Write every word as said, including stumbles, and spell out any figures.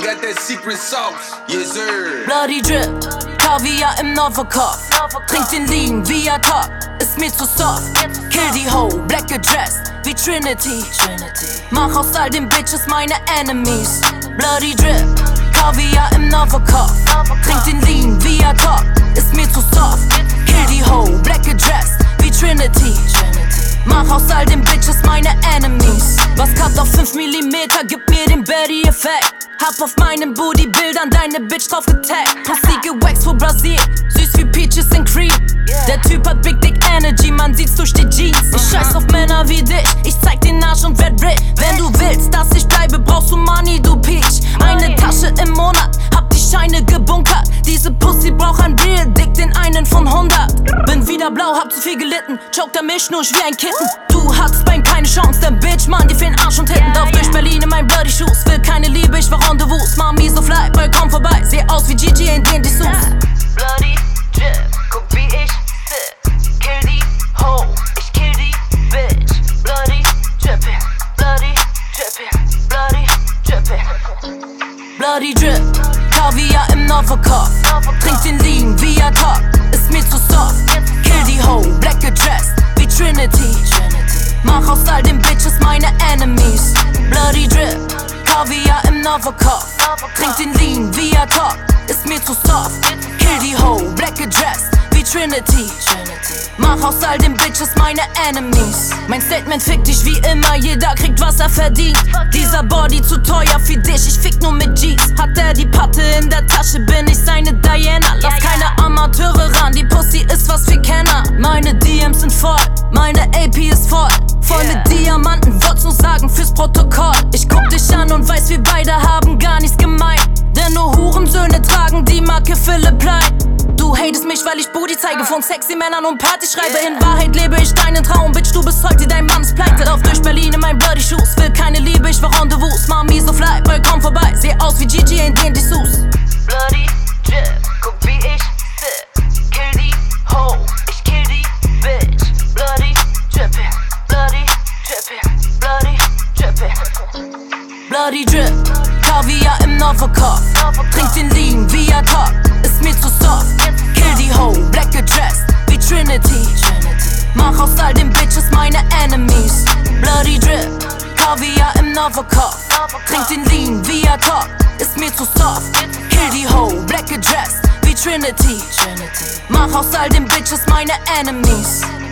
got that secret sauce. Yes, sir. Bloody Drip, Kaviar im Novikov. Trink den Lean wie Atok, ist mir zu soft. Kill die Ho, black gedressed wie Trinity. Mach aus all den Bitches meine Enemies. Bloody Drip, Kaviar im Novikov. Trink den Lean wie Atok, ist mir zu soft. Kill die Ho, black gedressed wie Trinity. Mach aus all den Bitches meine Enemies. Was cut auf fünf Millimeter, gib mir den Betty-Effekt. Hab auf meinen Booty-Bildern deine Bitch drauf getaggt. Pussy gewaxt vor Brasil, süß wie Peaches and Cream. Der Typ hat Big Dick Energy, man sieht's durch die Jeans. Ich scheiß auf Männer wie dich, ich zeig den Arsch und werd rich. Wenn du willst, dass ich bleibe, brauchst du Money, du Peach. Eine Tasche im Monat, hab die Scheine gebunkert. Diese Pussy braucht ein Real Dick, den einen von hundert. Bin wieder blau, hab zu viel gelitten, choked am Milchschnursch wie ein Kitten. Du hattest beim keine Chance, denn Bitch, Mann, dir fehlen Arsch und Titten. Lauf durch Berlin in meinen Bloody Shoes, will keine Liebe, ich war Rendezvous. Mami so fly, boy, komm vorbei, seh aus wie Gigi in den Dessous. Bloody Drip, guck wie ich sip. Kill die Ho, ich kill die Bitch. Bloody Drippin', Bloody Drippin', Bloody Drippin'. Bloody Drip, Kaviar im Novikov. Trink den Lean wie Atok, ist mir zu soft. Kill die Ho, black gedressed wie Trinity. Mach aus all den Bitches meine Enemies. Bloody Drip, Kaviar im Novikov. Trink den Lean wie Atok, ist mir zu soft. Kill die Ho, black gedressed wie Trinity. Mach aus all den Bitches meine Enemies. Mein Statement fickt dich wie immer, jeder kriegt was er verdient. Dieser Body zu teuer für dich, ich fick nur mit G's. Hat er die Patte in der Tasche, bin ich seine Diana. Lass keine Amateure ran, die Pussy ist was für Kenner. Meine D Ms sind voll, meine A P ist voll. Voll mit Diamanten, wollt's nur sagen fürs Protokoll. Ich guck dich an und weiß, wir beide haben gar nichts gemeint. Denn nur Hurensöhne tragen die Marke Philipp Plein. Du hatest mich, weil ich Booty zeige von sexy Männern und Party schreibe. In Wahrheit lebe ich deinen Traum, Bitch, du bist heute dein Mann ist pleite. Lauf durch Berlin in meinen Bloody Shoes, will keine Liebe, ich war Rendezvous. Mami so fly, boy, komm vorbei, seh aus wie Gigi in den Dessous. Bloody Drip, guck wie ich sip. Kill die Ho, ich kill die Bitch. Bloody Drippin', Bloody Drippin', Bloody Drippin'. Bloody Drip, Kaviar im Novikov. Trink den Lean wie Atok, ist mir zu soft. Kill die Ho, black gedressed wie Trinity. Mach aus all den Bitches meine Enemies. Bloody Drip, Kaviar im Novikov. Trink den Lean wie Atok, ist mir zu soft. Kill die Ho, black gedressed wie Trinity. Mach aus all den Bitches meine Enemies.